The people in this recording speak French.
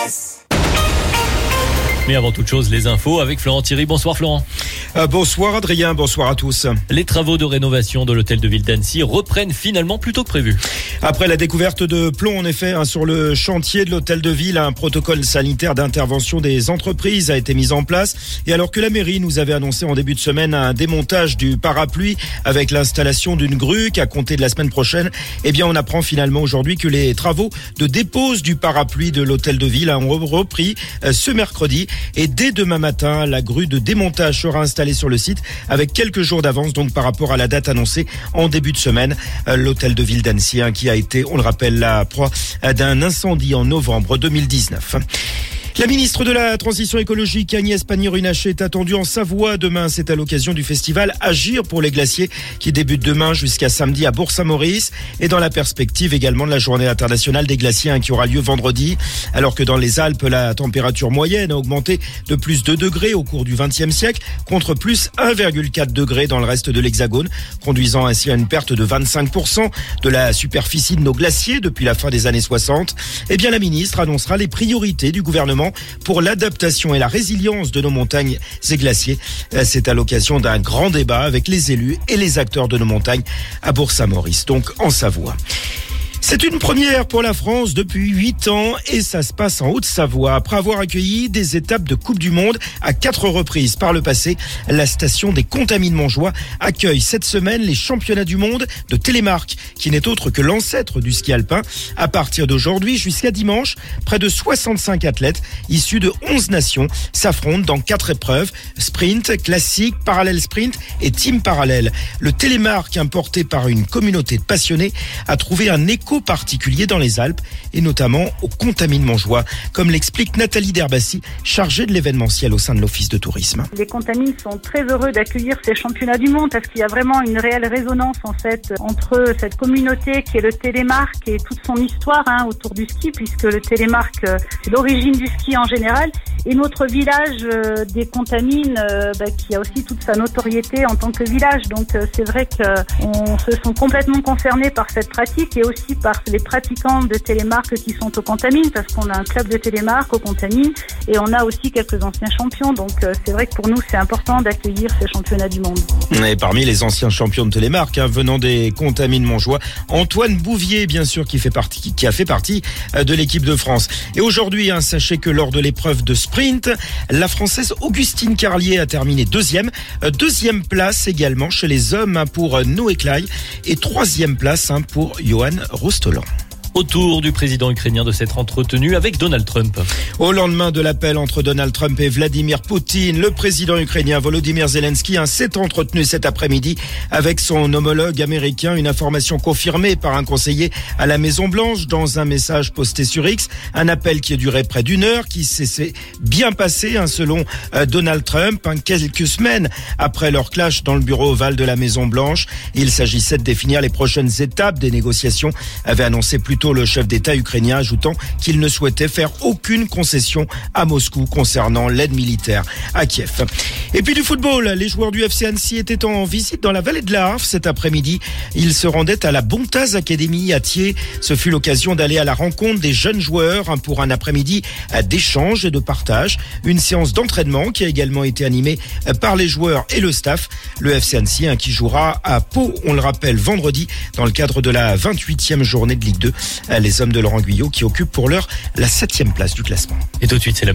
Express. Mais avant toute chose, les infos avec Florent Thierry. Bonsoir Florent. Bonsoir Adrien, bonsoir à tous. Les travaux de rénovation de l'hôtel de ville d'Annecy reprennent finalement plus tôt que prévu. Après la découverte de plomb, en effet, sur le chantier de l'hôtel de ville, un protocole sanitaire d'intervention des entreprises a été mis en place. Et alors que la mairie nous avait annoncé en début de semaine un démontage du parapluie avec l'installation d'une grue qu'à compter de la semaine prochaine, eh bien on apprend finalement aujourd'hui que les travaux de dépose du parapluie de l'hôtel de ville ont repris ce mercredi. Et dès demain matin, la grue de démontage sera installée sur le site avec quelques jours d'avance donc par rapport à la date annoncée en début de semaine. L'hôtel de ville d'Annecy qui a été, on le rappelle, la proie d'un incendie en novembre 2019. La ministre de la Transition écologique, Agnès Pannier-Runacher, est attendue en Savoie demain. C'est à l'occasion du festival Agir pour les glaciers qui débute demain jusqu'à samedi à Bourg-Saint-Maurice et dans la perspective également de la journée internationale des glaciers qui aura lieu vendredi. Alors que dans les Alpes, la température moyenne a augmenté de plus 2 degrés au cours du XXe siècle contre plus 1,4 degrés dans le reste de l'Hexagone, conduisant ainsi à une perte de 25% de la superficie de nos glaciers depuis la fin des années 60. Eh bien, la ministre annoncera les priorités du gouvernement pour l'adaptation et la résilience de nos montagnes et glaciers. C'est à l'occasion d'un grand débat avec les élus et les acteurs de nos montagnes à Bourg-Saint-Maurice, donc en Savoie. C'est une première pour la France depuis 8 ans et ça se passe en Haute-Savoie. Après avoir accueilli des étapes de Coupe du Monde à 4 reprises par le passé, la station des Contamines Montjoie accueille cette semaine les championnats du monde de télémark, qui n'est autre que l'ancêtre du ski alpin. À partir d'aujourd'hui jusqu'à dimanche, près de 65 athlètes issus de 11 nations s'affrontent dans 4 épreuves: sprint, classique, parallèle sprint et team parallèle. Le télémark, importé par une communauté de passionnés, a trouvé un écho particulier dans les Alpes et notamment aux Contamines Montjoie, comme l'explique Nathalie Derbassi, chargée de l'événementiel au sein de l'Office de tourisme. Les Contamines sont très heureux d'accueillir ces championnats du monde parce qu'il y a vraiment une réelle résonance en fait entre cette communauté qui est le télémark et toute son histoire autour du ski, puisque le télémark c'est l'origine du ski en général, et notre village des Contamines qui a aussi toute sa notoriété en tant que village. Donc c'est vrai qu'on se sent complètement concernés par cette pratique et aussi par les pratiquants de télémark qui sont aux Contamines, parce qu'on a un club de télémark aux Contamines et on a aussi quelques anciens champions. Donc c'est vrai que pour nous c'est important d'accueillir ces championnats du monde. Et parmi les anciens champions de télémark venant des Contamines Montjoie, Antoine Bouvier bien sûr qui a fait partie de l'équipe de France. Et aujourd'hui, sachez que lors de l'épreuve de sprint, la Française Augustine Carlier a terminé deuxième place également chez les hommes pour Noé Clay et 3e place pour Johan Rostolan. Autour du président ukrainien de s'être entretenu avec Donald Trump. Au lendemain de l'appel entre Donald Trump et Vladimir Poutine, le président ukrainien Volodymyr Zelensky s'est entretenu cet après-midi avec son homologue américain. Une information confirmée par un conseiller à la Maison-Blanche dans un message posté sur X. Un appel qui a duré près d'1 heure, qui s'est bien passé selon Donald Trump. Quelques semaines après leur clash dans le bureau ovale de la Maison-Blanche, il s'agissait de définir les prochaines étapes des négociations, avait annoncé plus tôt le chef d'État ukrainien, ajoutant qu'il ne souhaitait faire aucune concession à Moscou concernant l'aide militaire à Kiev. Et puis du football, les joueurs du FC Annecy étaient en visite dans la vallée de la Harve cet après-midi. Ils se rendaient à la Bontaz Academy à Thiers. Ce fut l'occasion d'aller à la rencontre des jeunes joueurs pour un après-midi d'échange et de partage. Une séance d'entraînement qui a également été animée par les joueurs et le staff. Le FC Annecy qui jouera à Pau, on le rappelle, vendredi dans le cadre de la 28e journée de Ligue 2. Les hommes de Laurent Guyot qui occupent pour l'heure la 7e place du classement. Et tout de suite, c'est la